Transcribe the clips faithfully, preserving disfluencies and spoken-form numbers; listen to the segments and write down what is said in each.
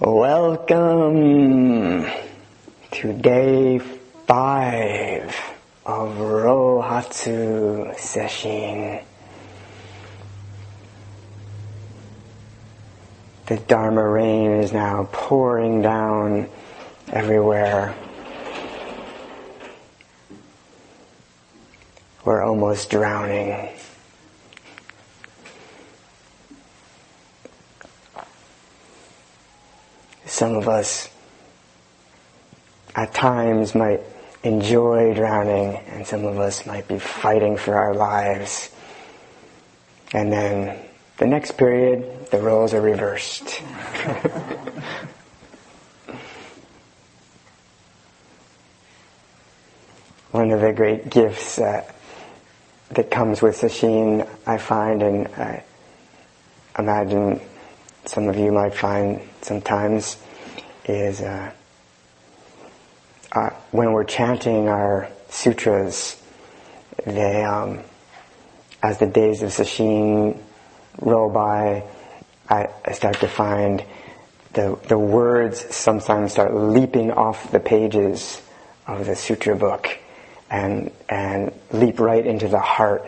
Welcome to day five of Rohatsu Sesshin. The Dharma rain is now pouring down everywhere. We're almost drowning. Some of us at times might enjoy drowning, and some of us might be fighting for our lives. And then the next period, the roles are reversed. One of the great gifts that, that comes with Sesshin, I find, and I imagine some of you might find sometimes, is uh, uh, when we're chanting our sutras, they, um, as the days of Sesshin roll by, I, I start to find the the words sometimes start leaping off the pages of the sutra book and and leap right into the heart.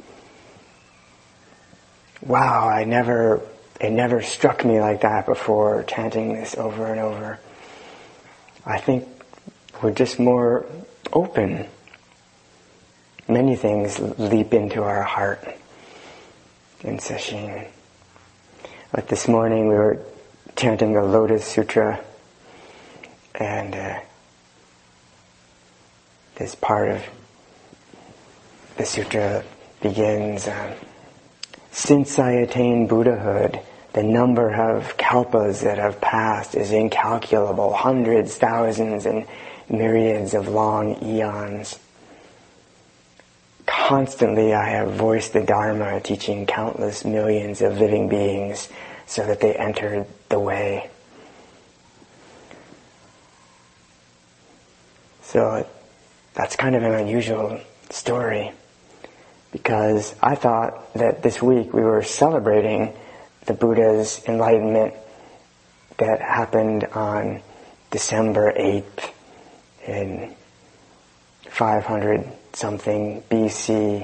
Wow, I never, it never struck me like that before, chanting this over and over. I think we're just more open. Many things leap into our heart in Sesshin. But this morning we were chanting the Lotus Sutra, and uh, this part of the sutra begins, um, since I attained Buddhahood, the number of kalpas that have passed is incalculable, hundreds, thousands, and myriads of long eons. Constantly I have voiced the Dharma, teaching countless millions of living beings so that they entered the way. So that's kind of an unusual story, because I thought that this week we were celebrating the Buddha's enlightenment that happened on December eighth in five hundred something B C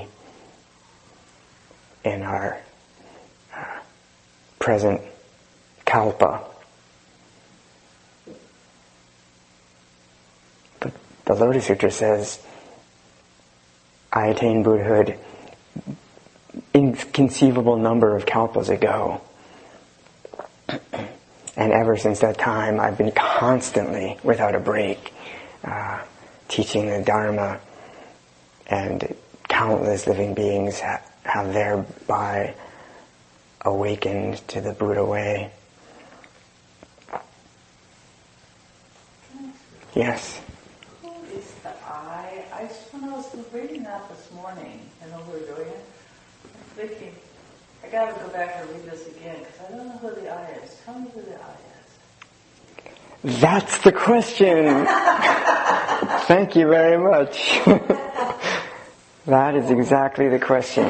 in our uh, present kalpa. But the Lotus Sutra says, I attained Buddhahood inconceivable number of kalpas ago. And ever since that time, I've been constantly, without a break, uh, teaching the Dharma, and countless living beings ha- have thereby awakened to the Buddha way. Yes? Who is the I? I when I was reading that this morning, I know we were doing it, I'm thinking, I gotta go back and read this again, because I don't know who the I is. Tell me who the I is. That's the question! Thank you very much. That is exactly the question.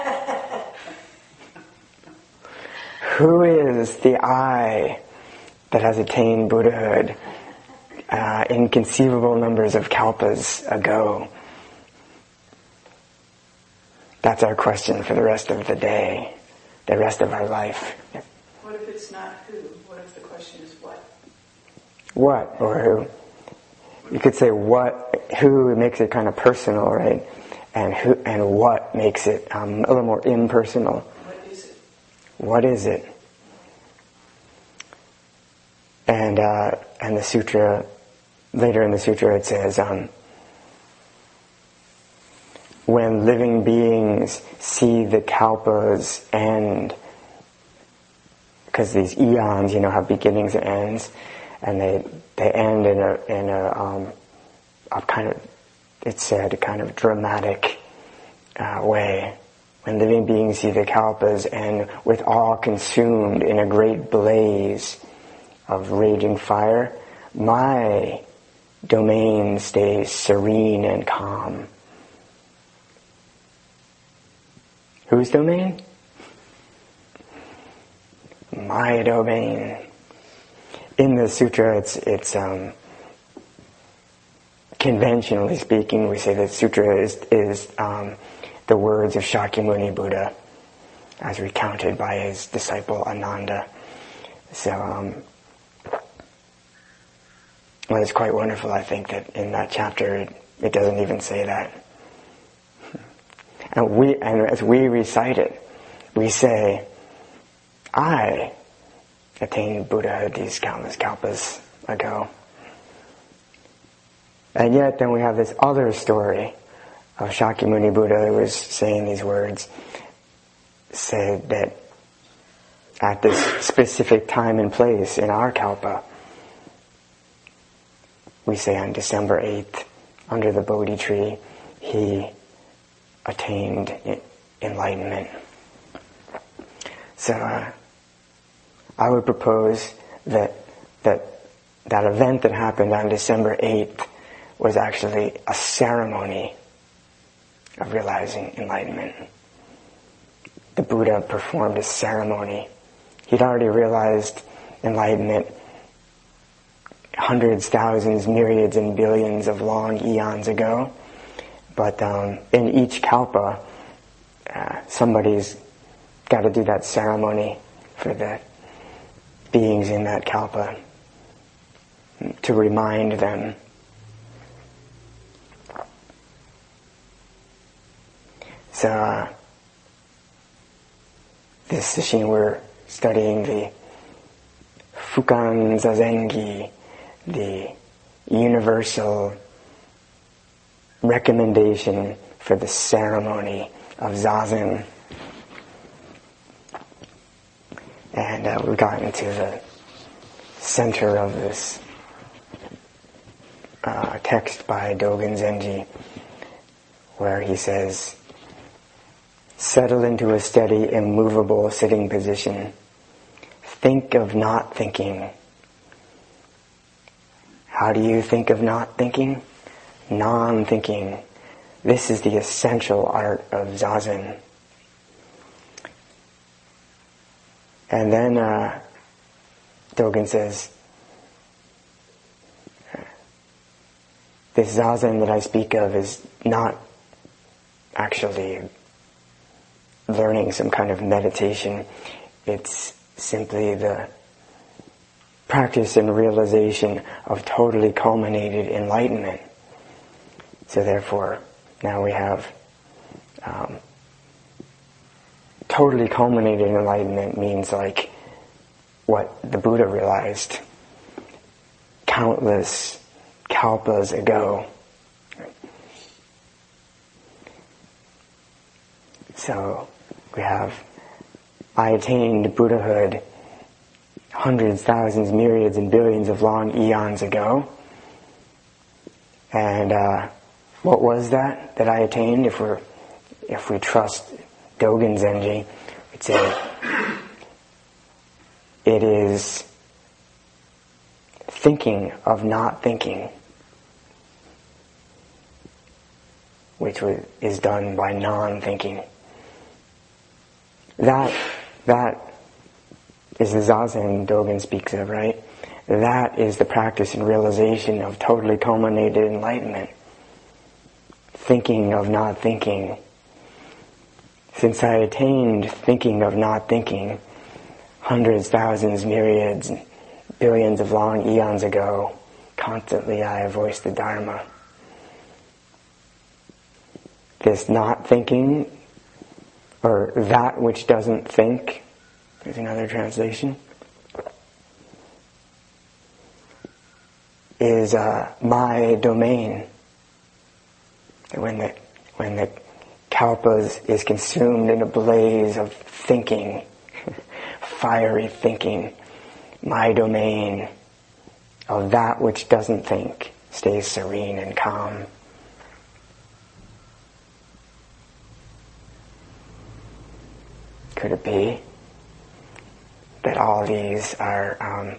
Who is the I that has attained Buddhahood uh, inconceivable numbers of kalpas ago? That's our question for the rest of the day, the rest of our life. What if it's not who? What if the question is what? What or who? You could say what, who makes it kind of personal, right? And who and what makes it um, a little more impersonal. What is it? What is it? And uh, and the sutra, later in the sutra, it says, um, when living beings see the kalpas end, because these eons, you know, have beginnings and ends, and they they end in a in a um, a kind of, it's said, a kind of dramatic uh, way. When living beings see the kalpas and with all consumed in a great blaze of raging fire, my domain stays serene and calm. Whose domain? My domain. in the sutra, it's it's um, conventionally speaking, we say that sutra is is um, the words of Shakyamuni Buddha, as recounted by his disciple Ananda. So, um, well, it's quite wonderful, I think, that in that chapter it, it doesn't even say that. And we, and as we recite it, we say, I attained Buddhahood these countless kalpas ago. And yet then we have this other story of Shakyamuni Buddha who was saying these words, said that at this specific time and place in our kalpa, we say on December eighth, under the Bodhi tree, he attained enlightenment. So uh, I would propose that that that event that happened on December eighth was actually a ceremony of realizing enlightenment. The Buddha performed a ceremony. He'd already realized enlightenment hundreds, thousands, myriads, and billions of long eons ago. But um, in each kalpa, uh, somebody's got to do that ceremony for the beings in that kalpa to remind them. So, uh, this session we're studying the Fukan Zazengi, the universal recommendation for the ceremony of Zazen. And uh, we've gotten to the center of this uh, text by Dogen Zenji, where he says, settle into a steady, immovable sitting position. Think of not thinking. How do you think of not thinking? Non-thinking. This is the essential art of Zazen. And then uh, Dogen says, this Zazen that I speak of is not actually learning some kind of meditation. It's simply the practice and realization of totally culminated enlightenment. So therefore, now we have um, totally culminated enlightenment means like what the Buddha realized countless kalpas ago. So we have, I attained Buddhahood hundreds, thousands, myriads, and billions of long eons ago. And uh, what was that that I attained? If we're, if we trust Dogen Zenji, we'd say it is thinking of not thinking, which is done by non-thinking. That, that is the Zazen Dogen speaks of, right? That is the practice and realization of totally culminated enlightenment. Thinking of not thinking. Since I attained thinking of not thinking hundreds, thousands, myriads, billions of long eons ago, constantly I have voiced the Dharma. This not thinking, or that which doesn't think, there's another translation, is uh, my domain. When the when the kalpas is consumed in a blaze of thinking, fiery thinking, my domain of that which doesn't think stays serene and calm. Could it be that all these are um,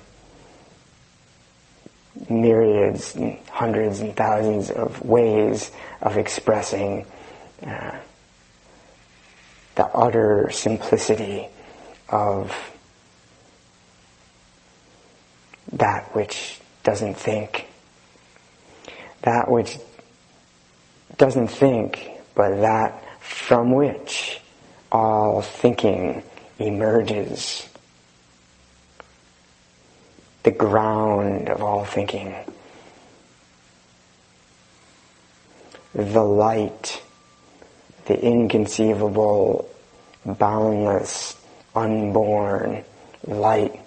myriads, and hundreds and thousands of ways of expressing uh, the utter simplicity of that which doesn't think. That which doesn't think, but that from which all thinking emerges. The ground of all thinking. The light, the inconceivable, boundless, unborn light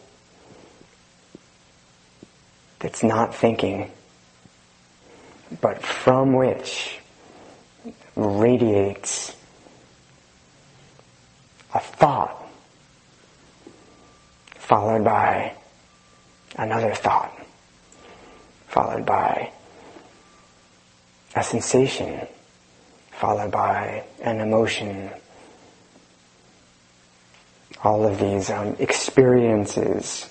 that's not thinking, but from which radiates a thought followed by another thought, followed by a sensation, followed by an emotion. All of these um, experiences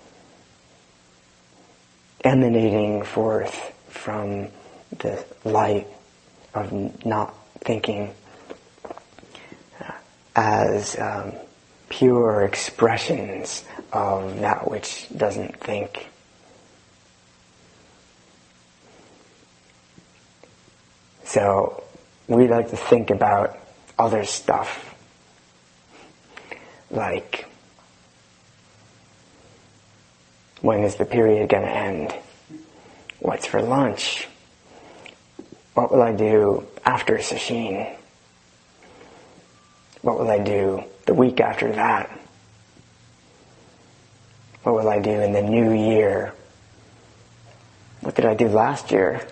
emanating forth from the light of not thinking uh, as um, pure expressions of that which doesn't think. So we like to think about other stuff, like when is the period going to end? What's for lunch? What will I do after Sesshin? What will I do the week after that? What will I do in the new year? What did I do last year?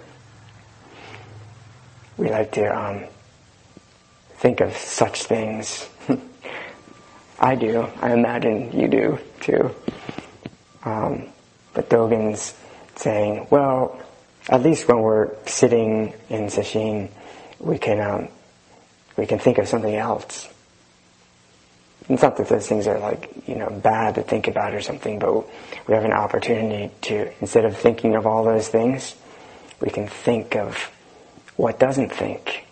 We like to um, think of such things. I do. I imagine you do too. Um, but Dogen's saying, well, at least when we're sitting in Sesshin, we can um, we can think of something else. It's not that those things are like, you know, bad to think about or something, but we have an opportunity to, instead of thinking of all those things, we can think of what doesn't think.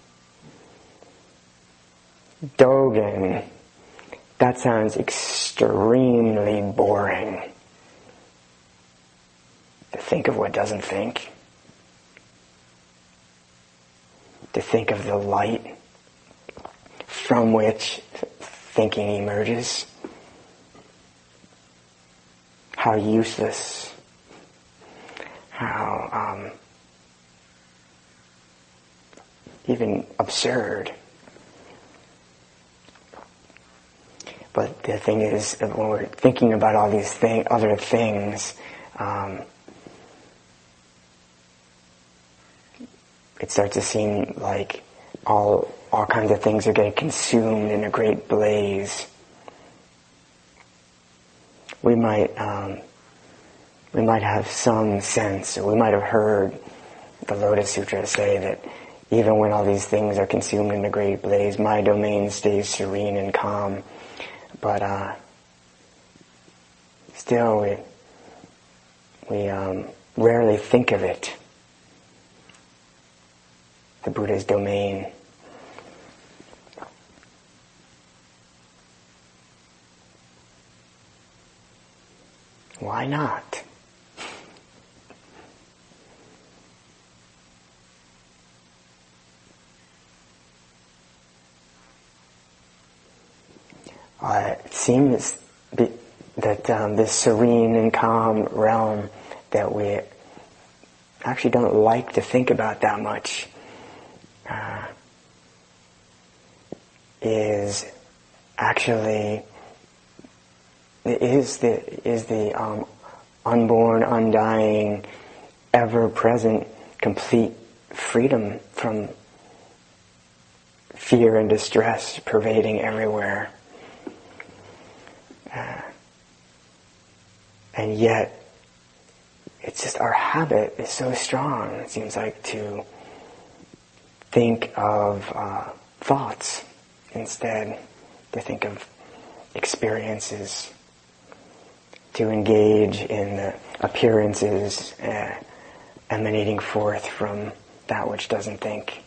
Dogen, that sounds extremely boring. To think of what doesn't think. To think of the light from which thinking emerges. How useless. How um, even absurd. But the thing is, when we're thinking about all these thing, other things, um, it starts to seem like all all kinds of things are getting consumed in a great blaze. We might um, we might have some sense, or we might have heard the Lotus Sutra say that even when all these things are consumed in a great blaze, my domain stays serene and calm. But uh, still, we we um, rarely think of it. The Buddha's domain. Why not? Uh, it seems be, that um, this serene and calm realm that we actually don't like to think about that much uh, is actually is the is the um, unborn, undying, ever-present, complete freedom from fear and distress pervading everywhere. Uh, and yet, it's just our habit is so strong, it seems like, to think of uh, thoughts instead, to think of experiences, to engage in the appearances uh, emanating forth from that which doesn't think.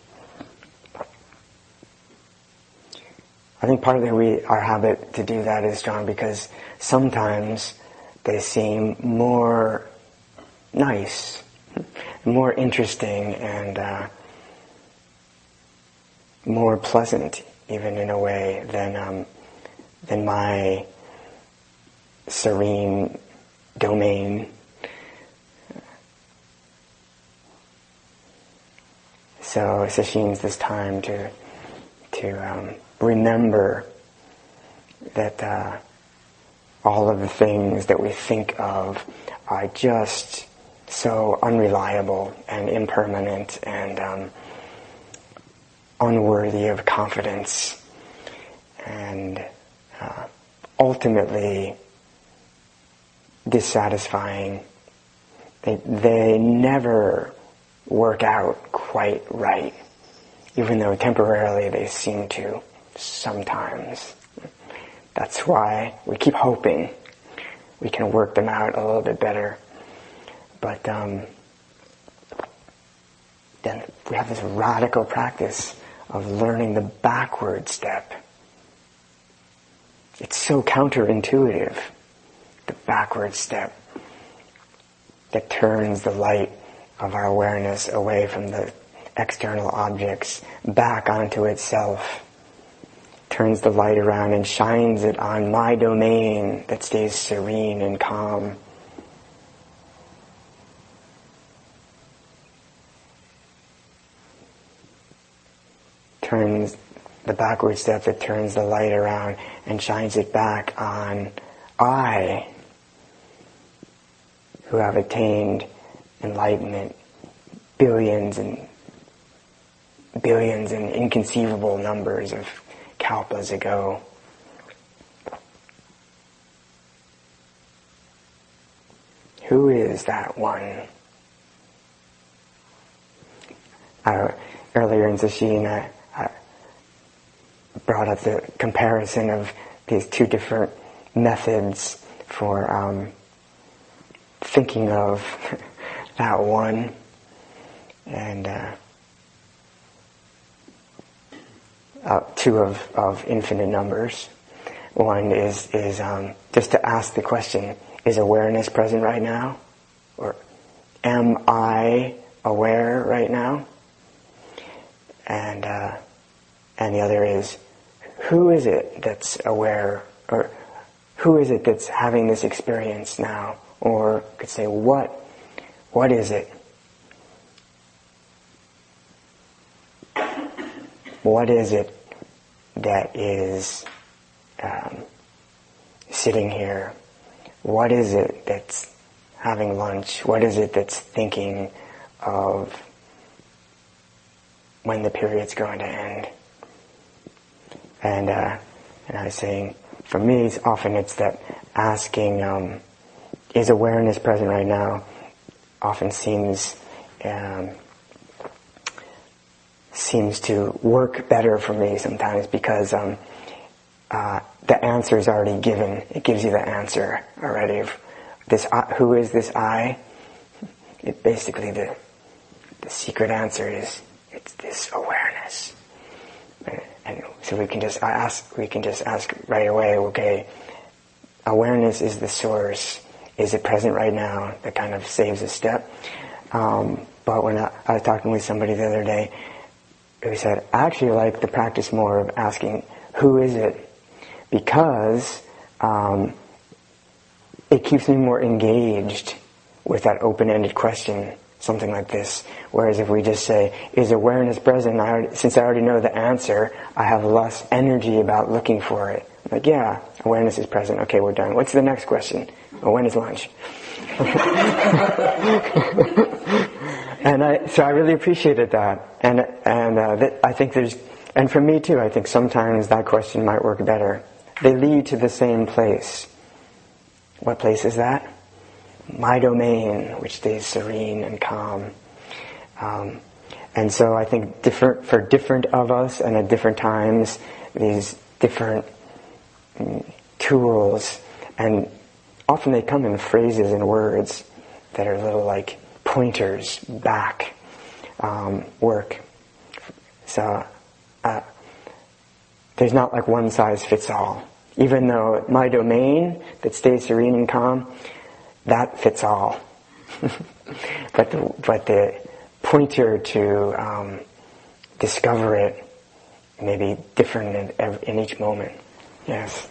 I think part of the we, our habit to do that is strong because sometimes they seem more nice, more interesting, and uh, more pleasant, even in a way, than um, than my serene domain. So sesshin's this time to to um, remember that uh, all of the things that we think of are just so unreliable and impermanent and um, unworthy of confidence, and uh, ultimately dissatisfying. They, they never work out quite right, even though temporarily they seem to sometimes. That's why we keep hoping we can work them out a little bit better. But um, then we have this radical practice of learning the backward step. It's so counterintuitive, the backward step that turns the light of our awareness away from the external objects back onto itself, turns the light around and shines it on my domain that stays serene and calm. Turns the backward step that turns the light around and shines it back on I, who have attained enlightenment billions and billions and inconceivable numbers of kalpas ago. Who is that one? Uh, earlier in sesshin, I, I brought up the comparison of these two different methods for um, thinking of that one, and uh, uh, two of, of infinite numbers. One is is um, just to ask the question: is awareness present right now, or am I aware right now? And uh, and the other is, who is it that's aware, or who is it that's having this experience now? Or could say, what, what is it? What is it that is um, sitting here? What is it that's having lunch? What is it that's thinking of when the period's going to end? And uh, and I was saying, for me, it's often it's that asking, um, is awareness present right now? Often seems um, seems to work better for me sometimes, because um, uh, the answer is already given. It gives you the answer already. Of this, uh, who is this I? It basically the the secret answer is it's this awareness. And, and so we can just ask. We can just ask right away. Okay, awareness is the source. Is it present right now? That kind of saves a step. Um, but when I, I was talking with somebody the other day, who said, I actually like the practice more of asking, who is it? Because um, it keeps me more engaged with that open-ended question, something like this. Whereas if we just say, is awareness present? I already, since I already know the answer, I have less energy about looking for it. Like, yeah, awareness is present. Okay, we're done. What's the next question? Oh, when is lunch? And I, so I really appreciated that. And and uh, that I think there's, and for me too, I think sometimes that question might work better. They lead to the same place. What place is that? My domain, which stays serene and calm. Um, and so I think different for different of us and at different times, these different mm, tools, and often they come in phrases and words that are little like pointers back, um, work. So uh, there's not like one size fits all. Even though my domain that stays serene and calm, that fits all. but the but the pointer to um, discover it may be different in, in each moment. Yes.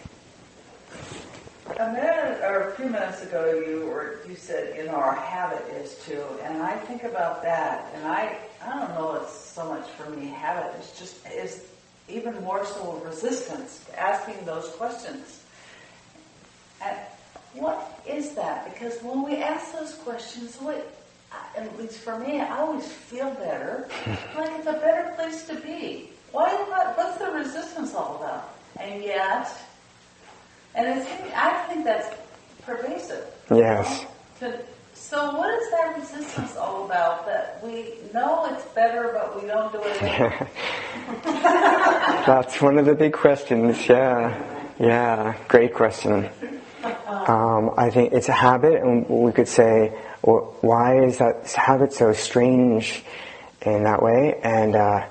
A minute or a few minutes ago, you were you said, you know, our habit is to, and I think about that, and I I don't know, it's so much for me habit. It's just is even more so resistance to asking those questions. And what is that? Because when we ask those questions, what, at least for me, I always feel better. Like it's a better place to be. Why? What, what's the resistance all about? And yet. And it's, I think that's pervasive. Yes. To, so what is that resistance all about? That we know it's better, but we don't do it anymore? That's one of the big questions. Yeah. Yeah. Great question. Um, I think it's a habit, and we could say, well, why is that habit so strange in that way? And uh,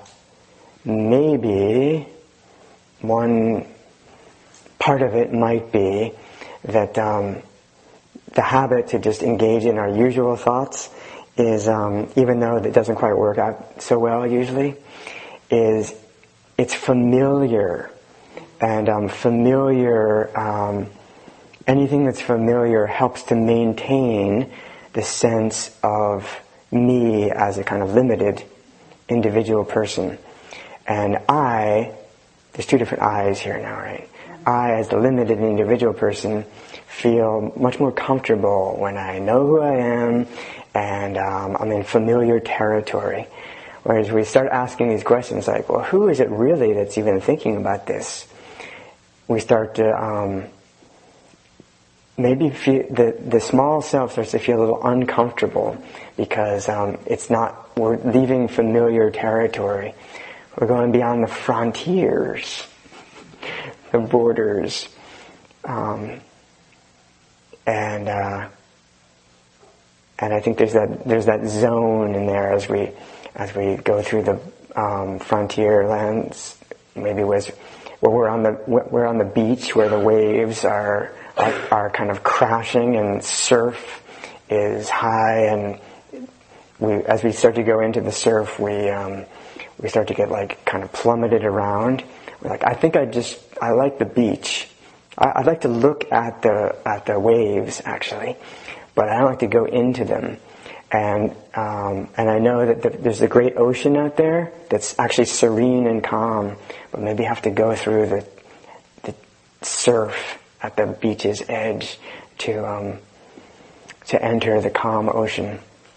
maybe one part of it might be that um, the habit to just engage in our usual thoughts is, um, even though that doesn't quite work out so well usually, is it's familiar. And um, familiar, um, anything that's familiar helps to maintain the sense of me as a kind of limited individual person. And I, there's two different I's here now, right? I, as the limited individual person, feel much more comfortable when I know who I am and um, I'm in familiar territory. Whereas we start asking these questions like, well, who is it really that's even thinking about this? We start to um, maybe feel, the, the small self starts to feel a little uncomfortable because um, it's not, we're leaving familiar territory. We're going beyond the frontiers, the borders, um, and uh, and I think there's that there's that zone in there as we as we go through the um, frontier lands. Maybe was where we're on the we're on the beach where the waves are are, are kind of crashing and surf is high, and we as we start to go into the surf, we um, we start to get like kind of plummeted around. We're like, I think I just I like the beach. I, I'd like to look at the at the waves actually, but I don't like to go into them. And um, and I know that the, there's a great ocean out there that's actually serene and calm, but maybe have to go through the the surf at the beach's edge to um, to enter the calm ocean.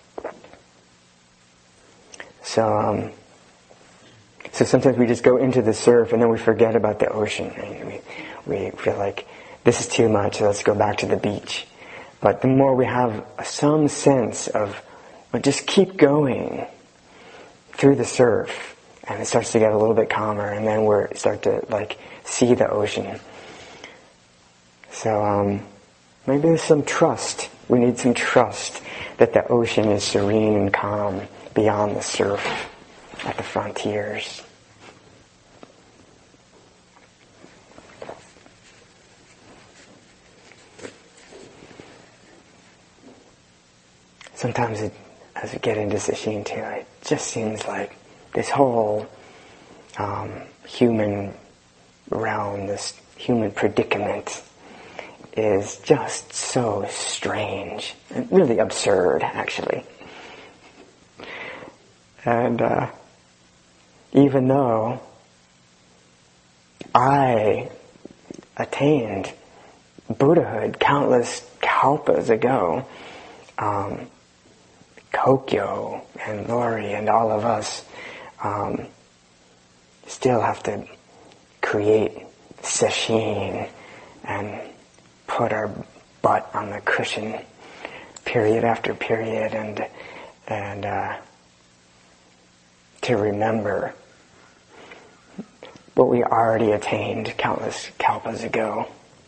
So um, so sometimes we just go into the surf and then we forget about the ocean. And we we feel like this is too much. So let's go back to the beach. But the more we have some sense of, well, just keep going through the surf, and it starts to get a little bit calmer, and then we start to like see the ocean. So um, maybe there's some trust. We need some trust that the ocean is serene and calm beyond the surf at the frontiers. Sometimes it, as we get into sesshin too, it just seems like this whole um, human realm, this human predicament is just so strange and really absurd, actually. And uh, even though I attained Buddhahood countless kalpas ago, um, Kokyo and Lori and all of us um, still have to create sesshin and put our butt on the cushion period after period and and uh, to remember what we already attained countless kalpas ago.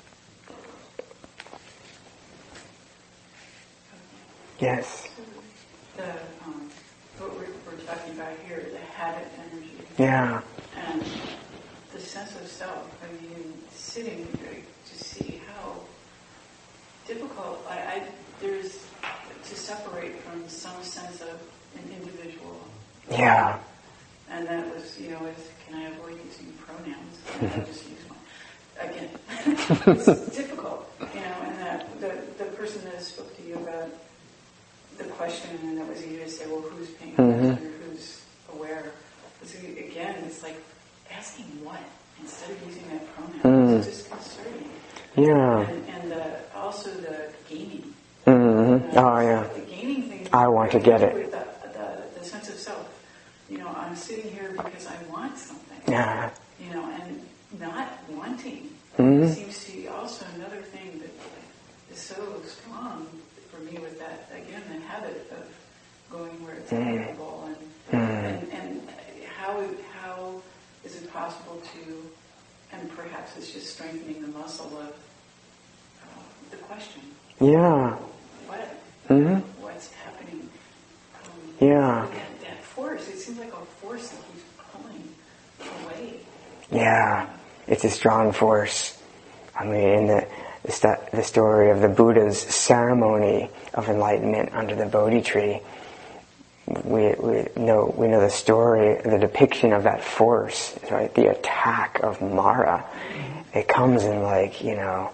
Yes. The, um, what we're, we're talking about here, the habit energy. Yeah. And the sense of self, I mean, sitting to see how difficult I, I there's to separate from some sense of an individual. Yeah. And that was, you know, is, can I avoid using pronouns? And I'll just use one. Again, it's difficult, you know, and that the, the person that spoke to you about the question, and that was easy to say, well, who's paying attention or who's aware? Because again, it's like asking what instead of using that pronoun. Mm. It's disconcerting. Yeah. And, and uh, also the gaining. Mm-hmm. Uh, oh, yeah. The gaining thing. I want to get it. With the, the, the sense of self. You know, I'm sitting here because I want something. Yeah. You know, and not wanting mm-hmm. seems to be also another thing that is so strong for me with that, again, the habit of going where it's mm-hmm. available and, mm-hmm. and and how how is it possible to, and perhaps it's just strengthening the muscle of uh, the question. Yeah. What? Mm-hmm. What's happening? Um, yeah. That, that force, it seems like a force that keeps pulling away. Yeah. It's a strong force. I mean, in the the, the story of the Buddha's ceremony of enlightenment under the Bodhi tree, we we know we know the story, the depiction of that force, right? The attack of Mara. It comes in like, you know,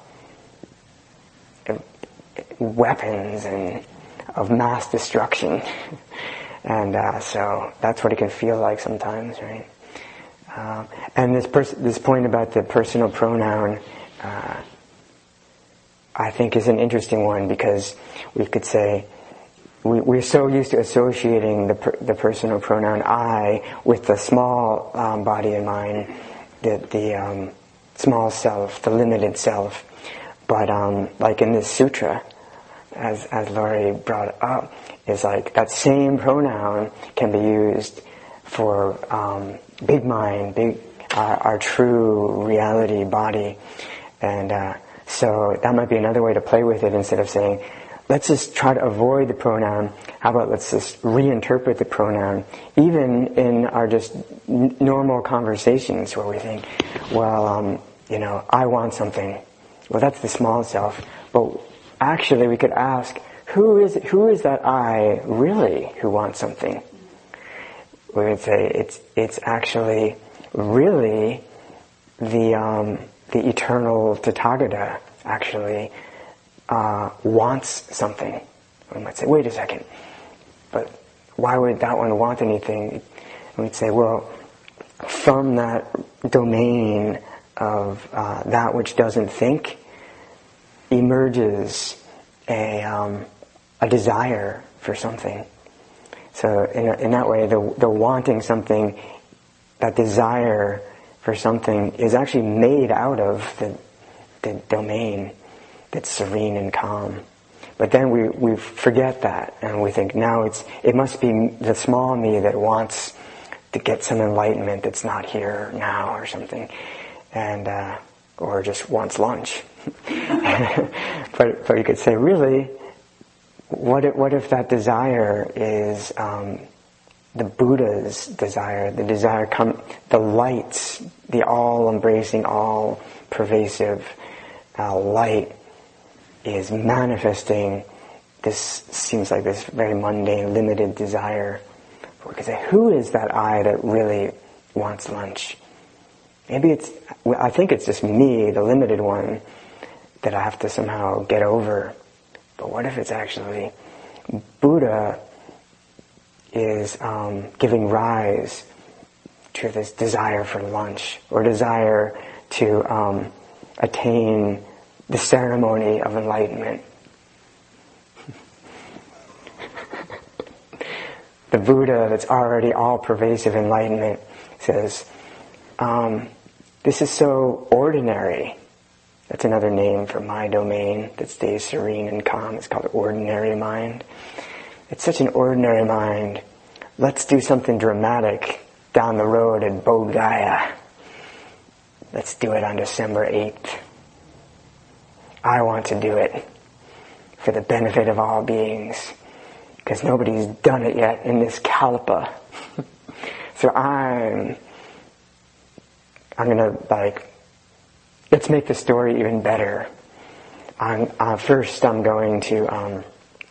weapons and of mass destruction, and uh, so that's what it can feel like sometimes, right? Uh, and this pers- this point about the personal pronoun, uh, I think, is an interesting one, because we could say we, we're so used to associating the per- the personal pronoun I with the small um, body and mind, the the um, small self, the limited self. But um, like in this sutra, as as Laurie brought up, is like that same pronoun can be used for um, big mind, big our, our true reality body, and uh, so that might be another way to play with it. Instead of saying, let's just try to avoid the pronoun, how about let's just reinterpret the pronoun, even in our just n- normal conversations where we think, well, um, you know, I want something. Well, that's the small self, but actually we could ask, who is who is that I really who wants something? We would say it's it's actually really the um, the eternal Tathagata actually uh, wants something. We might say, wait a second, but why would that one want anything? And we'd say, well, from that domain of uh, that which doesn't think emerges a um, a desire for something. So in, in that way, the the wanting something, that desire for something, is actually made out of the the domain that's serene and calm. But then we, we forget that, and we think now it's it must be the small me that wants to get some enlightenment that's not here now or something, and uh, or just wants lunch. but but you could say, really, what if, what if that desire is um, the Buddha's desire, the desire come, the lights, the all-embracing, all-pervasive uh, light is manifesting this, seems like this very mundane, limited desire. We could say, who is that I that really wants lunch? Maybe it's, I think it's just me, the limited one, that I have to somehow get over. But what if it's actually Buddha is um, giving rise to this desire for lunch, or desire to um, attain the ceremony of enlightenment? The Buddha that's already all-pervasive enlightenment says, um, this is so ordinary. That's another name for my domain that stays serene and calm. It's called ordinary mind. It's such an ordinary mind. Let's do something dramatic down the road at Bodh Gaya. Let's do it on December eighth. I want to do it for the benefit of all beings, because nobody's done it yet in this kalpa. So I'm I'm gonna like, let's make the story even better. I'm, uh, first I'm going to, um,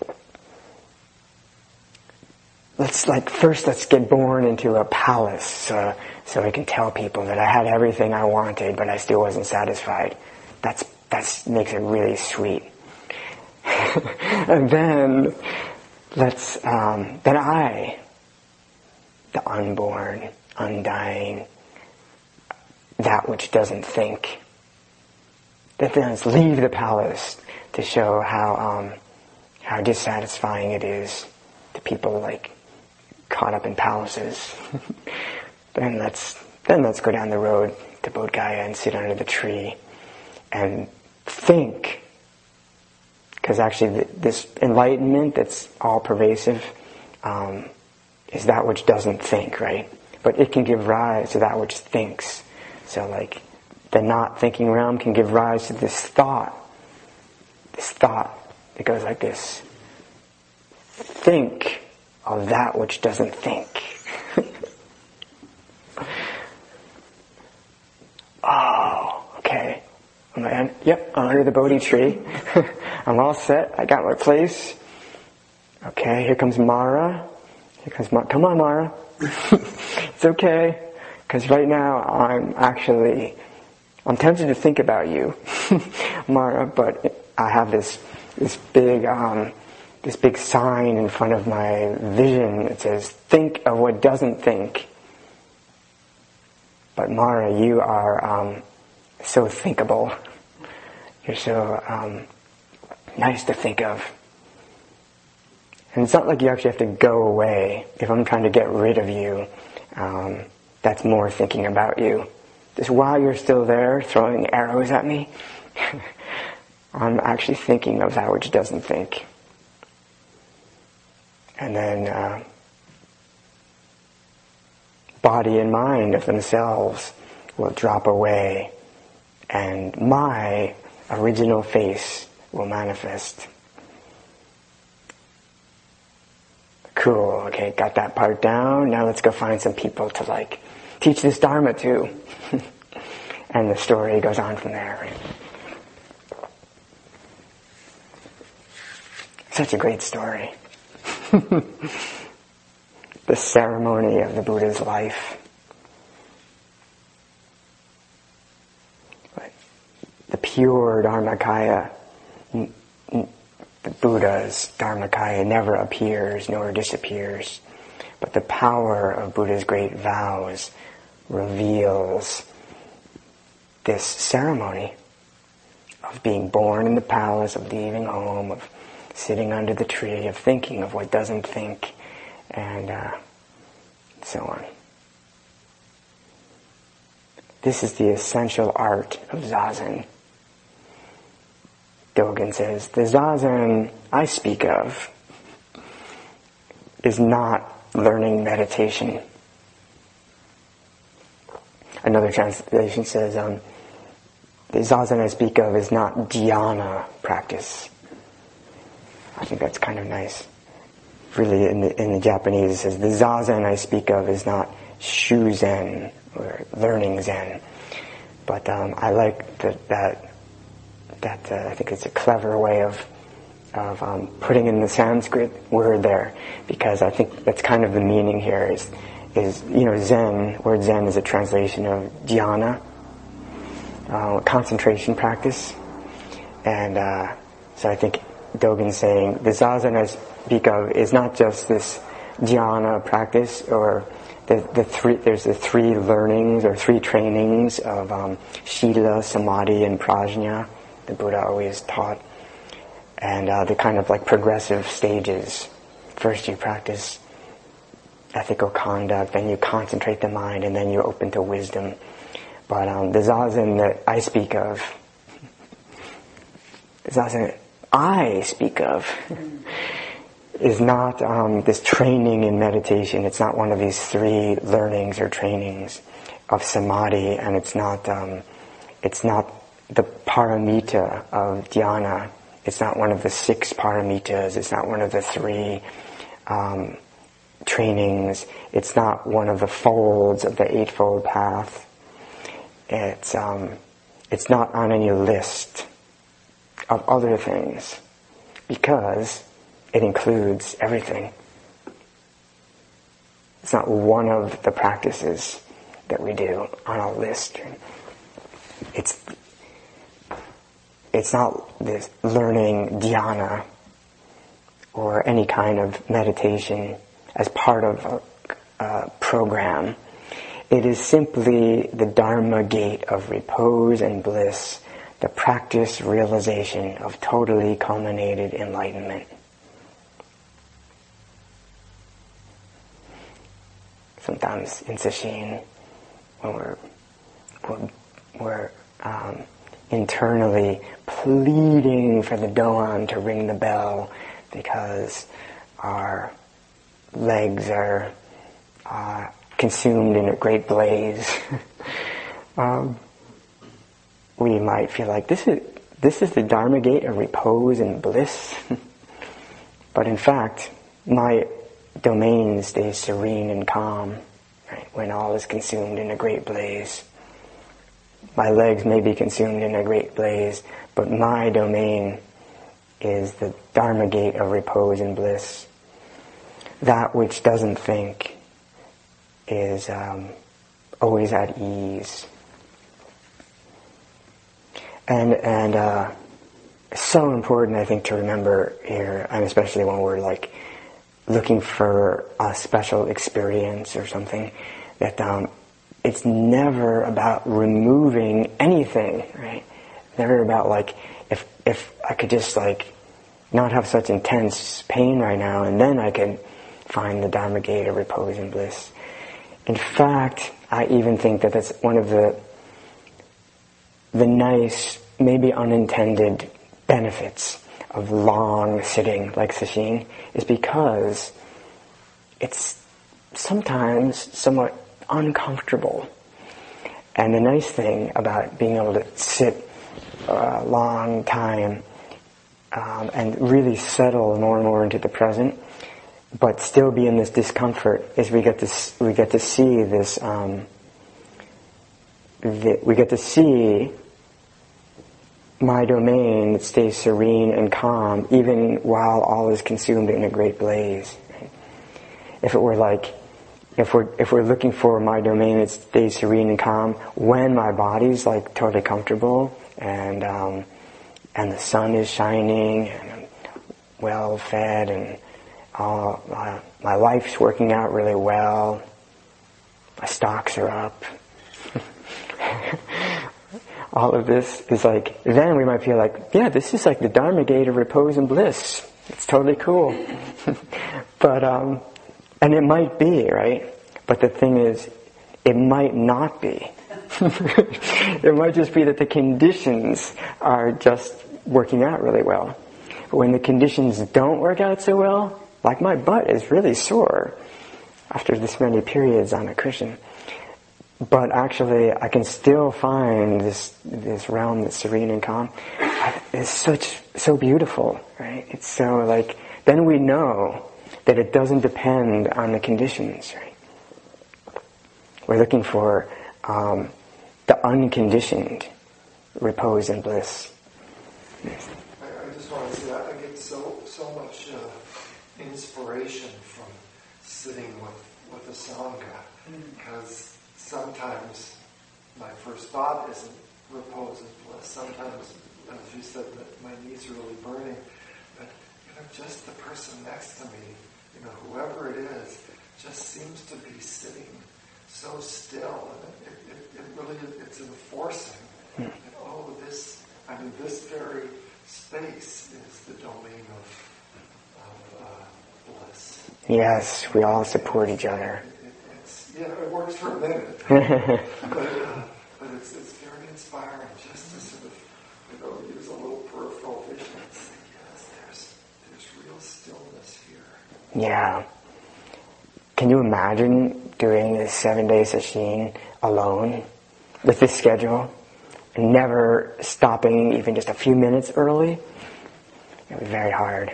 let's like, first let's get born into a palace, uh, so I can tell people that I had everything I wanted, but I still wasn't satisfied. That's, that's makes it really sweet. And then, let's, um, then I, the unborn, undying, that which doesn't think, that then let's leave the palace to show how, um, how dissatisfying it is to people like caught up in palaces. Then let's, then let's go down the road to Bodh Gaya and sit under the tree and think. Because actually this enlightenment that's all pervasive um, is that which doesn't think, right? But it can give rise to that which thinks. So like the not thinking realm can give rise to this thought. This thought that goes like this. Think of that which doesn't think. Oh, okay. I'm like, yep, I'm under the Bodhi tree. I'm all set. I got my place. Okay, here comes Mara. Here comes Mara. Come on, Mara. It's okay. Because right now I'm actually, I'm tempted to think about you, Mara, but I have this, this big, um, this big sign in front of my vision that says, think of what doesn't think. But Mara, you are um, so thinkable. You're so um, nice to think of. And it's not like you actually have to go away. If I'm trying to get rid of you, um, that's more thinking about you. Just while you're still there throwing arrows at me, I'm actually thinking of that which doesn't think. And then uh, body and mind of themselves will drop away and my original face will manifest. Cool, okay, got that part down. Now let's go find some people to like teach this Dharma to. And the story goes on from there. Right? Such a great story. The ceremony of the Buddha's life. The pure Dharmakaya, the Buddha's Dharmakaya never appears nor disappears, but the power of Buddha's great vows reveals this ceremony of being born in the palace, of leaving home, of sitting under the tree, of thinking of what doesn't think, and uh, so on. This is the essential art of Zazen. Dogen says, the Zazen I speak of is not learning meditation. Another translation says, um, the Zazen I speak of is not dhyana practice. I think that's kind of nice. Really, in the, in the Japanese, it says, the Zazen I speak of is not shuzen, or learning Zen. But um, I like that, that That uh, I think it's a clever way of of um, putting in the Sanskrit word there, because I think that's kind of the meaning here. Is is you know Zen? Word Zen is a translation of dhyana, uh, concentration practice, and uh, so I think Dogen's saying the Zazen I speak of is not just this dhyana practice, or the the three. There's the three learnings or three trainings of um, Shila, Samadhi, and Prajna. The Buddha always taught, and uh, the kind of like progressive stages. First you practice ethical conduct, then you concentrate the mind, and then you open to wisdom. But um, the Zazen that I speak of, the Zazen I speak of, is not um, this training in meditation. It's not one of these three learnings or trainings of Samadhi, and it's not um, it's not the paramita of dhyana. It's not one of the six paramitas. It's not one of the three um, trainings. It's not one of the folds of the Eightfold Path. It's um, it's not on any list of other things because it includes everything. It's not one of the practices that we do on a list. It's it's not this learning dhyana or any kind of meditation as part of a, a program. It is simply the Dharma gate of repose and bliss, the practice realization of totally culminated enlightenment. Sometimes in sesshin, when we're, we're, we're um, internally pleading for the Doan to ring the bell because our legs are uh, consumed in a great blaze, um, we might feel like this is this is the Dharma gate of repose and bliss. But in fact, my domain stays serene and calm, right, when all is consumed in a great blaze. My legs may be consumed in a great blaze, but my domain is the Dharma gate of repose and bliss. That which doesn't think is um, always at ease. And and uh, it's so important, I think, to remember here, and especially when we're like looking for a special experience or something, that um, it's never about removing anything, right? Never about like, if if I could just like not have such intense pain right now, and then I could find the Dharma gate of repose and bliss. In fact, I even think that that's one of the the nice, maybe unintended benefits of long sitting like sesshin, is because it's sometimes somewhat uncomfortable. And the nice thing about being able to sit a long time um, and really settle more and more into the present, but still be in this discomfort, is we get to we get to see this. Um, the, we get to see my domain that stays serene and calm, even while all is consumed in a great blaze. If it were like, if we're if we're looking for my domain that stays serene and calm when my body's like totally comfortable and um, and the sun is shining and I'm well fed and Uh, my, my life's working out really well. My stocks are up. All of this is like, then we might feel like, yeah, this is like the Dharma gate of repose and bliss. It's totally cool. But, um, and it might be, right? But the thing is, it might not be. It might just be that the conditions are just working out really well. But when the conditions don't work out so well, like my butt is really sore after this many periods on a cushion. But actually, I can still find this this realm that's serene and calm. It's such so beautiful, right? It's so like, then we know that it doesn't depend on the conditions, right? We're looking for um, the unconditioned repose and bliss. Yes. I, I just want to say that I get so so much Uh, inspiration from sitting with, with the Sangha, because sometimes my first thought isn't repose and bliss. Sometimes, as you said, that my knees are really burning, but you know, just the person next to me, you know, whoever it is, just seems to be sitting so still, and it, it, it really it's enforcing that, oh, this, I mean, this very space is the domain of bliss. Yes, we all support each other. It, it, it's, yeah, it works for a minute, but, uh, but it's, it's very inspiring just to sort of, you know, use a little peripheral vision and say, yes, there's there's real stillness here. Yeah. Can you imagine doing a seven-day sesshin alone with this schedule, and never stopping even just a few minutes early? It would be very hard.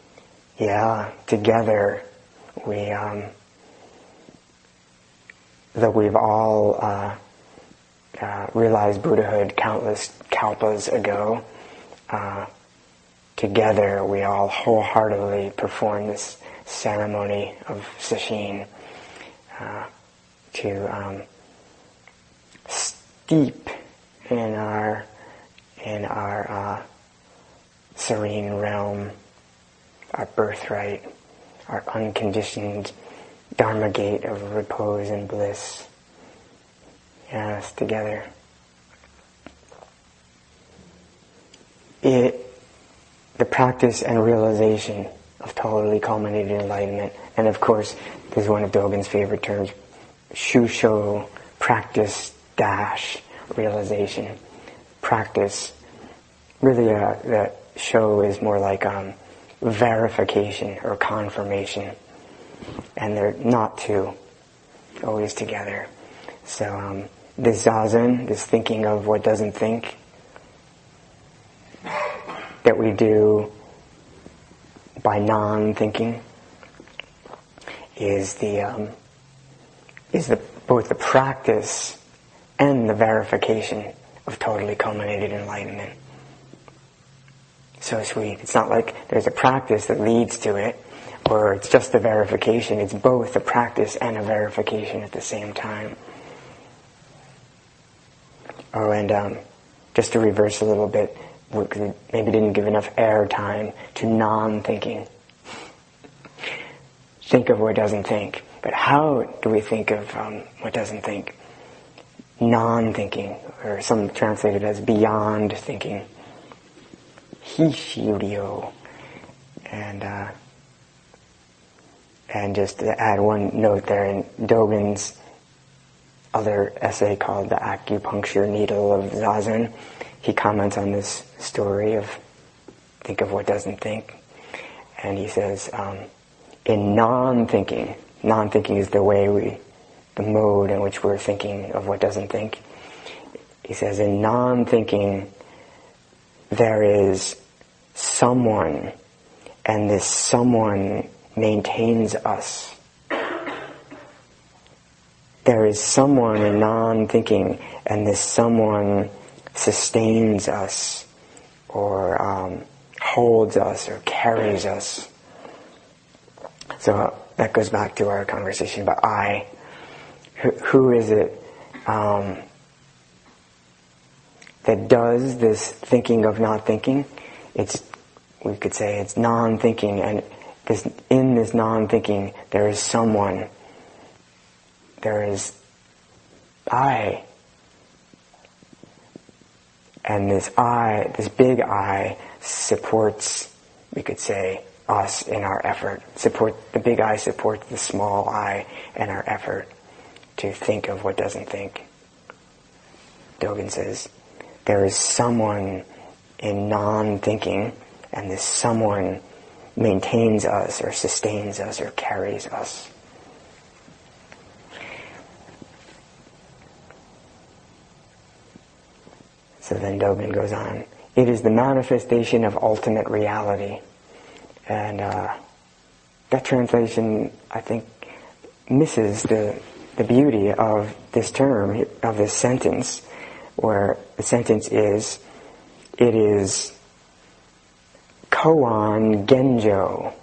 Yeah, together we um, though we've all uh, uh, realized Buddhahood countless kalpas ago, uh, together we all wholeheartedly perform this ceremony of sesshin uh, to um, steep in our in our uh, serene realm, our birthright, our unconditioned Dharma gate of repose and bliss. Yes, together. It, the practice and realization of totally culminated enlightenment, and of course, this is one of Dogen's favorite terms, shusho, practice dash realization. Practice, really uh, the show is more like um, verification or confirmation, and they're not two, always together. So um, this zazen, this thinking of what doesn't think, that we do by non-thinking, is the um, is the both the practice and the verification of totally culminated enlightenment. So sweet. It's not like there's a practice that leads to it, or it's just a verification. It's both a practice and a verification at the same time. Oh, and um, just to reverse a little bit, we maybe didn't give enough air time to non-thinking. Think of what doesn't think. But how do we think of um, what doesn't think? Non-thinking, or some translate it as beyond thinking. Hishiryo. And uh, and just to add one note there, in Dogen's other essay called The Acupuncture Needle of Zazen, he comments on this story of think of what doesn't think. And he says, um, in non-thinking, non-thinking is the way we, the mode in which we're thinking of what doesn't think. He says, in non-thinking, there is someone, and this someone maintains us. There is someone in non-thinking, and this someone sustains us, or um, holds us, or carries us. So uh, that goes back to our conversation about I. Who, who is it um, that does this thinking of not thinking? It's, we could say it's non-thinking, and this, in this non-thinking there is someone. There is I. And this I, this big I, supports, we could say, us in our effort. Support the big I supports the small I in our effort to think of what doesn't think. Dogen says, there is someone in non-thinking, and this someone maintains us, or sustains us, or carries us. So then Dogen goes on, it is the manifestation of ultimate reality. And uh, that translation, I think, misses the the beauty of this term, of this sentence, where the sentence is, it is koan genjo.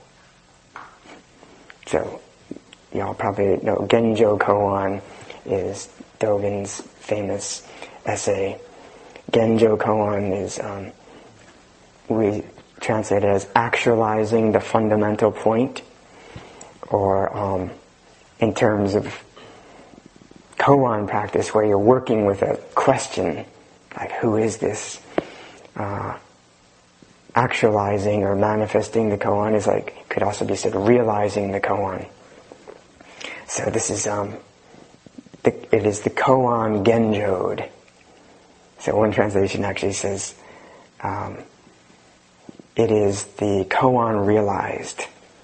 So, y'all probably know Genjo Koan is Dogen's famous essay. Genjo Koan is, um, we translate it as actualizing the fundamental point, or um, in terms of koan practice, where you're working with a question, like who is this? Uh, actualizing or manifesting the koan is like, could also be said realizing the koan. So this is, um, the, it is the koan genjod. So one translation actually says, um, it is the koan realized.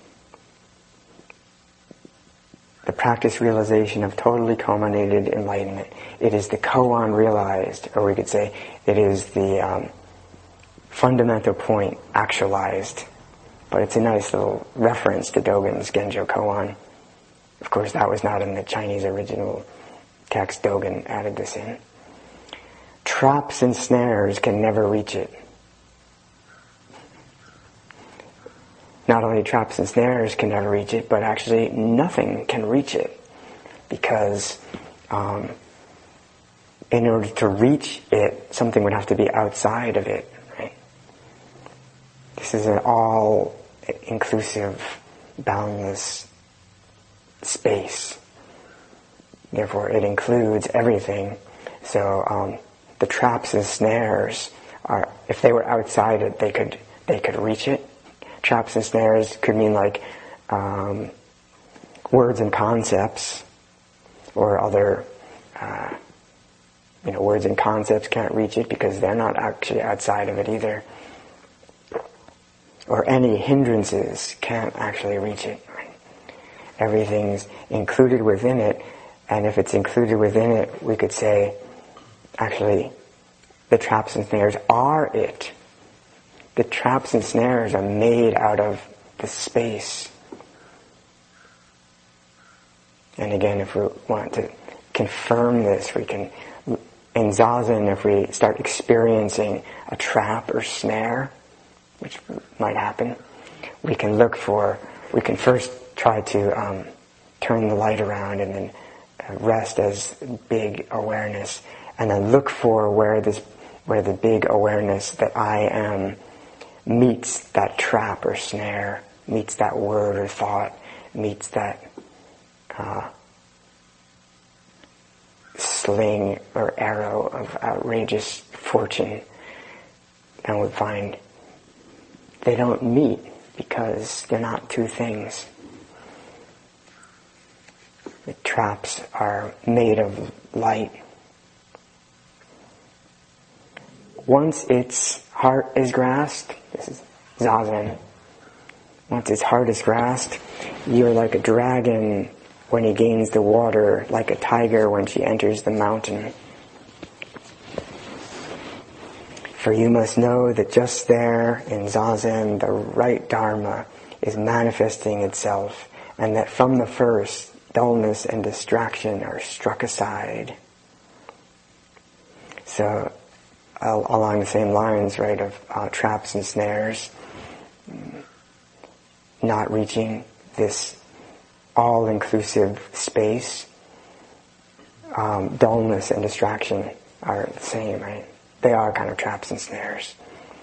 The practice realization of totally culminated enlightenment. It is the koan realized, or we could say, it is the um, fundamental point actualized. But it's a nice little reference to Dogen's Genjo Koan. Of course, that was not in the Chinese original Text Dogen added this in. Traps and snares can never reach it. Not only traps and snares can never reach it, but actually nothing can reach it. Because um, in order to reach it, something would have to be outside of it. Right? This is an all-inclusive, boundless space. Therefore, it includes everything. So um, the traps and snares are, if they were outside it, they could they could reach it. Traps and snares could mean like um, words and concepts, or other, uh, you know, words and concepts can't reach it because they're not actually outside of it either. Or any hindrances can't actually reach it. Right? Everything's included within it, and if it's included within it, we could say, actually, the traps and snares are it. The traps and snares are made out of the space. And again, if we want to confirm this, we can, in Zazen, if we start experiencing a trap or snare, which might happen, we can look for, we can first try to um, turn the light around and then rest as big awareness, and then look for where this, where the big awareness that I am meets that trap or snare, meets that word or thought, meets that uh, sling or arrow of outrageous fortune, and we find they don't meet because they're not two things. The traps are made of light. Once its heart is grasped, this is Zazen, once its heart is grasped, you are like a dragon when he gains the water, like a tiger when she enters the mountain. For you must know that just there in Zazen, the right Dharma is manifesting itself, and that from the first, dullness and distraction are struck aside. So, uh, along the same lines, right, of uh, traps and snares, not reaching this all-inclusive space, um, dullness and distraction are the same, right? They are kind of traps and snares.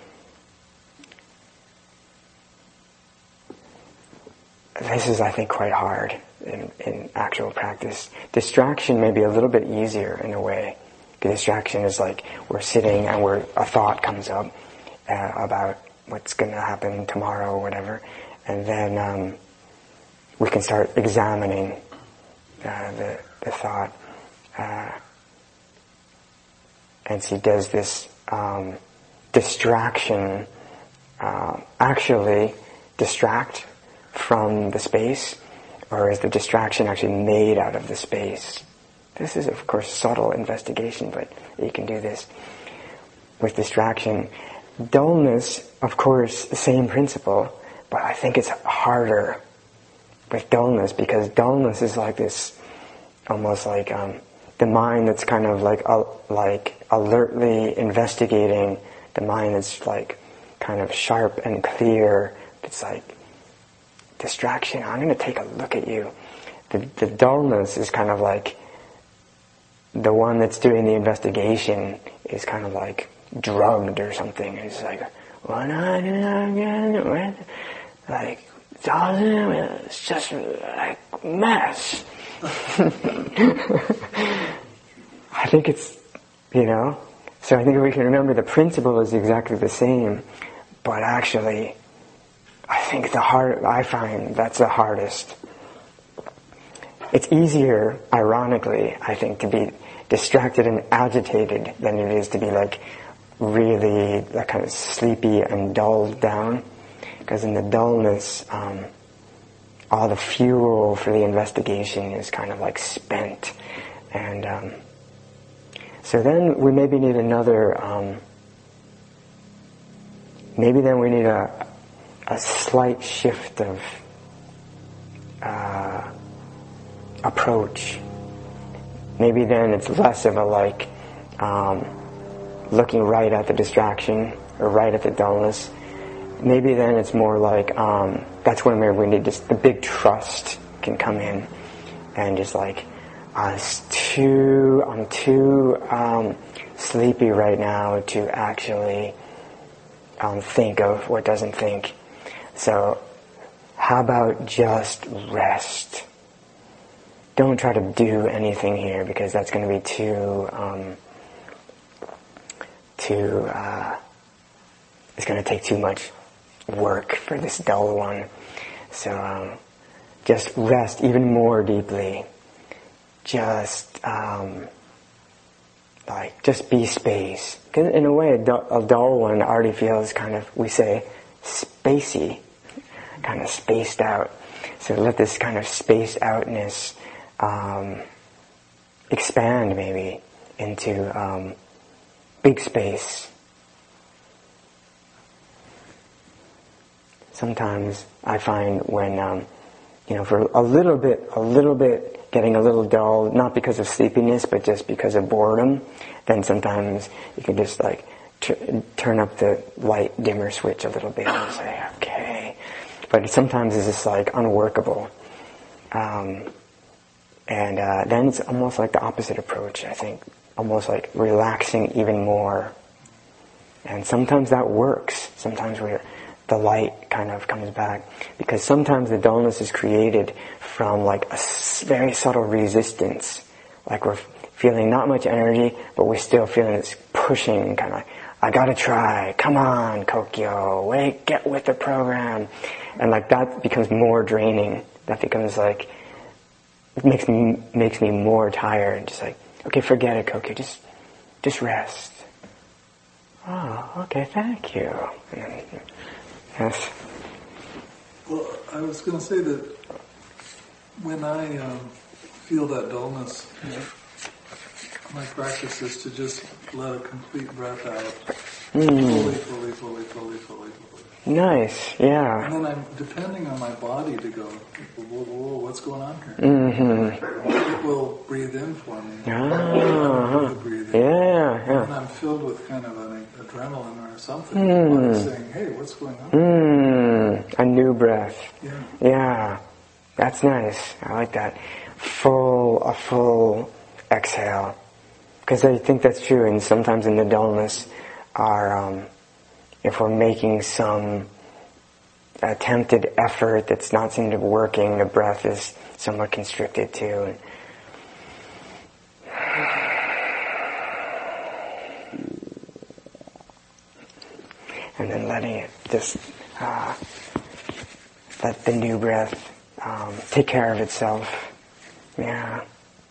This is, I think, quite hard in, in actual practice. Distraction may be a little bit easier in a way. Distraction is like we're sitting and we're, a thought comes up uh, about what's going to happen tomorrow or whatever, and then um, we can start examining uh, the, the thought uh, and see, does this um, distraction uh, actually distract from the space, or is the distraction actually made out of the space? This is, of course, subtle investigation, but you can do this with distraction. Dullness, of course, the same principle, but I think it's harder with dullness, because dullness is like this, almost like um, the mind that's kind of like uh, like alertly investigating, the mind that's like kind of sharp and clear. It's like distraction. I'm going to take a look at you. The, the dullness is kind of like the one that's doing the investigation is kind of like drugged or something. It's like, what I do again? Like, it's just like mess. I think it's, you know, so I think we can remember the principle is exactly the same, but actually, I think the hard, I find that's the hardest. It's easier, ironically, I think, to be distracted and agitated than it is to be like really like kind of sleepy and dulled down. Because in the dullness, um, all the fuel for the investigation is kind of like spent. And um, so then we maybe need another, um, maybe then we need a, a slight shift of uh, approach. maybe then it's less of a like um, looking right at the distraction or right at the dullness. Maybe then it's more like um, that's when we need just the big trust can come in, and just like uh, it's too I'm too um, sleepy right now to actually um, think of what doesn't think. So how about just rest? Don't try to do anything here, because that's going to be too um, too uh, it's going to take too much work for this dull one. So um, just rest even more deeply. Just um, like just be space. 'Cause in a way, a dull, a dull one already feels kind of, we say, spacey, kind of spaced out. So let this kind of spaced outness um, expand maybe into um, big space. Sometimes I find when, um, you know, for a little bit, a little bit getting a little dull, not because of sleepiness, but just because of boredom, then sometimes you can just like t- turn up the light dimmer switch a little bit and say, okay. But sometimes it's just like unworkable. Um, and uh, then it's almost like the opposite approach, I think. Almost like relaxing even more. And sometimes that works. Sometimes we're the light kind of comes back, because sometimes the dullness is created from like a very subtle resistance, like we're feeling not much energy, but we're still feeling this pushing kind of, I gotta try, come on Kokyo, wait, get with the program, and like that becomes more draining. That becomes like, it makes me makes me more tired. Just like, okay, forget it, Kokyo, just just rest. Oh, okay, thank you. Yes. Well, I was going to say that when I um, feel that dullness, my practice is to just let a complete breath out, mm. fully, fully, fully, fully, fully, fully. Nice, yeah. And then I'm depending on my body to go, whoa, whoa, whoa, what's going on here? Mm-hmm. It will breathe in for me. Ah, breathe in. Yeah, yeah. And I'm filled with kind of an adrenaline or something. Mm. Body's saying, hey, what's going on? Mm. A new breath. Yeah. Yeah. That's nice. I like that. Full, a full exhale. Because I think that's true, and sometimes in the dullness, our, um, if we're making some attempted effort that's not seeming to be working, the breath is somewhat constricted too. And then letting it just uh, let the new breath um, take care of itself. Yeah.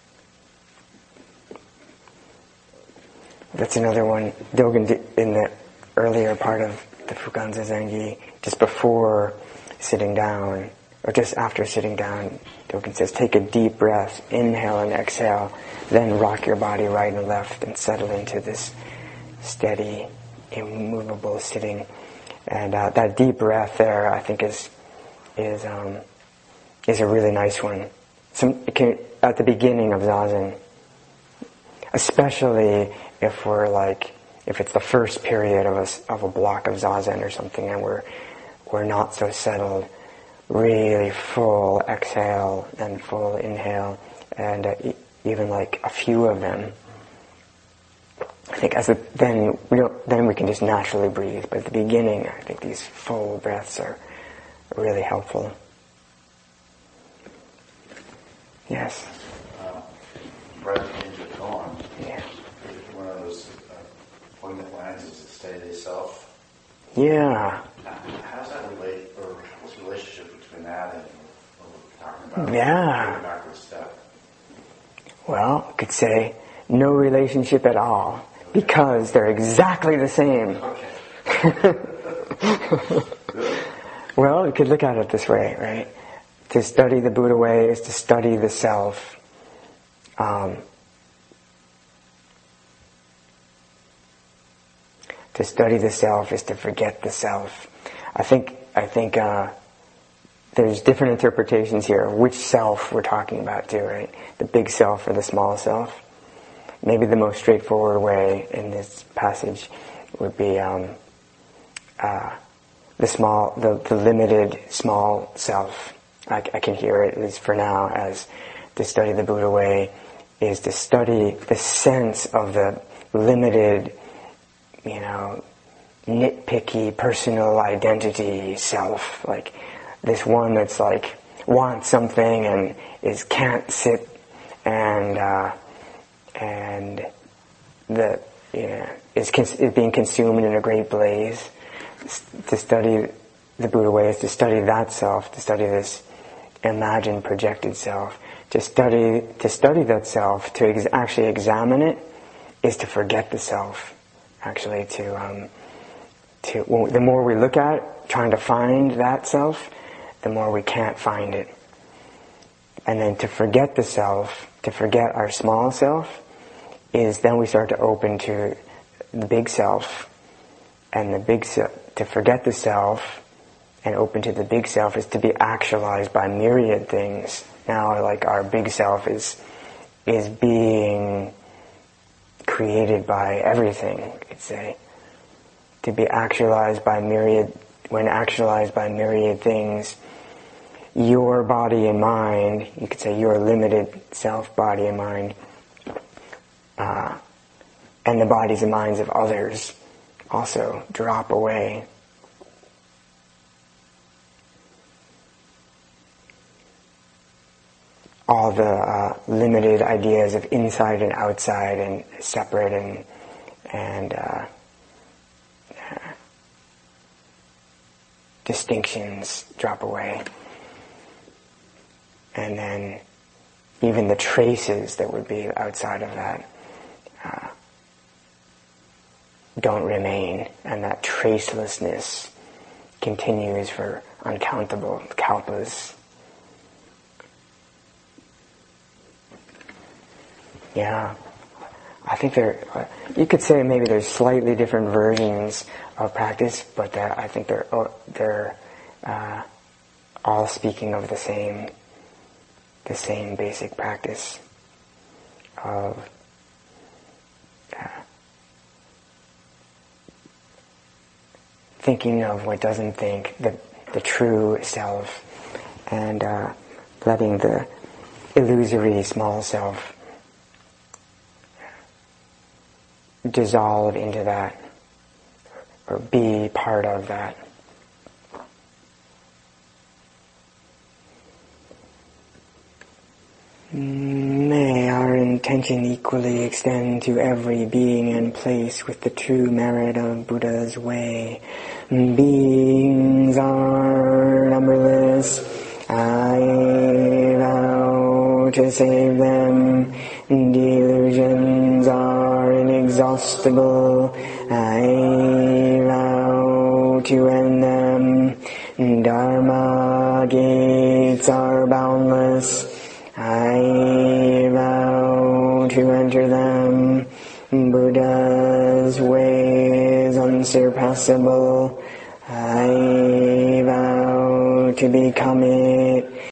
That's another one. Dogen did in the earlier part of the Fukan Zazengi, just before sitting down, or just after sitting down, Dogen says, take a deep breath, inhale and exhale, then rock your body right and left and settle into this steady, immovable sitting. And uh, that deep breath there, I think, is is um, is a really nice one. Some, it can, at the beginning of Zazen, especially if we're like, if it's the first period of a, of a block of Zazen or something, and we're we're not so settled, really full exhale and full inhale, and uh, e- even like a few of them. I think as a, then we don't, then we can just naturally breathe. But at the beginning, I think these full breaths are really helpful. Yes. Uh, breath change of tone. Yeah. One of those uh, poignant lines is to stay the self. Yeah. How does that relate, or what's the relationship between that and what we're talking about? Yeah. The backward step. Well, I could say no relationship at all, because they're exactly the same. Okay. Well, you could look at it this way, right? To study the Buddha way is to study the self. Um, to study the self is to forget the self. I think I think uh, there's different interpretations here. Which self we're talking about too, right? The big self or the small self. Maybe the most straightforward way in this passage would be um, uh, the small, the, the limited small self. I, I can hear it, at least for now, as to study the Buddha way is to study the sense of the limited, you know, nitpicky personal identity self, like this one that's like wants something and is can't sit and uh, and the you know is, cons- is being consumed in a great blaze. To study the Buddha way is to study that self, to study this imagined projected self. To study to study that self, to ex- actually examine it, is to forget the self. Actually, to um, to well, the more we look at it, trying to find that self, the more we can't find it. And then to forget the self, to forget our small self, is then we start to open to the big self. And the big self, to forget the self and open to the big self is to be actualized by myriad things. Now, like our big self is is being created by everything, you could say. To be actualized by myriad, when actualized by myriad things, your body and mind, you could say your limited self, body and mind, uh, and the bodies and minds of others also drop away. All the uh, limited ideas of inside and outside and separate and and uh, uh, distinctions drop away. And then even the traces that would be outside of that uh, don't remain, and that tracelessness continues for uncountable kalpas. Yeah, I think there. Uh, you could say maybe there's slightly different versions of practice, but uh, I think they're they're uh, all speaking of the same the same basic practice of uh, thinking of what doesn't think, the the true self, and uh, letting the illusory small self dissolve into that, or be part of that. May our intention equally extend to every being and place with the true merit of Buddha's way. Beings are numberless. I vow to save them. Delusions are inexhaustible. I vow to end them. Dharma gates are boundless. I vow to enter them. Buddha's way is unsurpassable. I vow to become it.